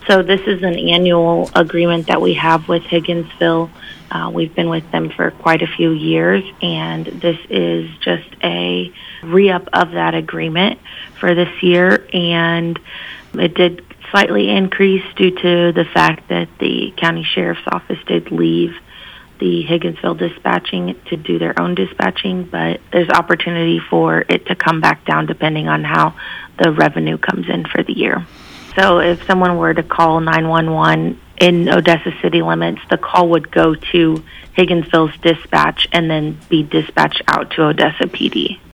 So this is an annual agreement that we have with Higginsville. We've been with them for quite a few years, and this is just a re-up of that agreement for this year. And it did slightly increase due to the fact that the county sheriff's office did leave the Higginsville dispatching to do their own dispatching, but there's opportunity for it to come back down depending on how the revenue comes in for the year. So if someone were to call 911 in Odessa city limits, the call would go to Higginsville's dispatch and then be dispatched out to Odessa PD.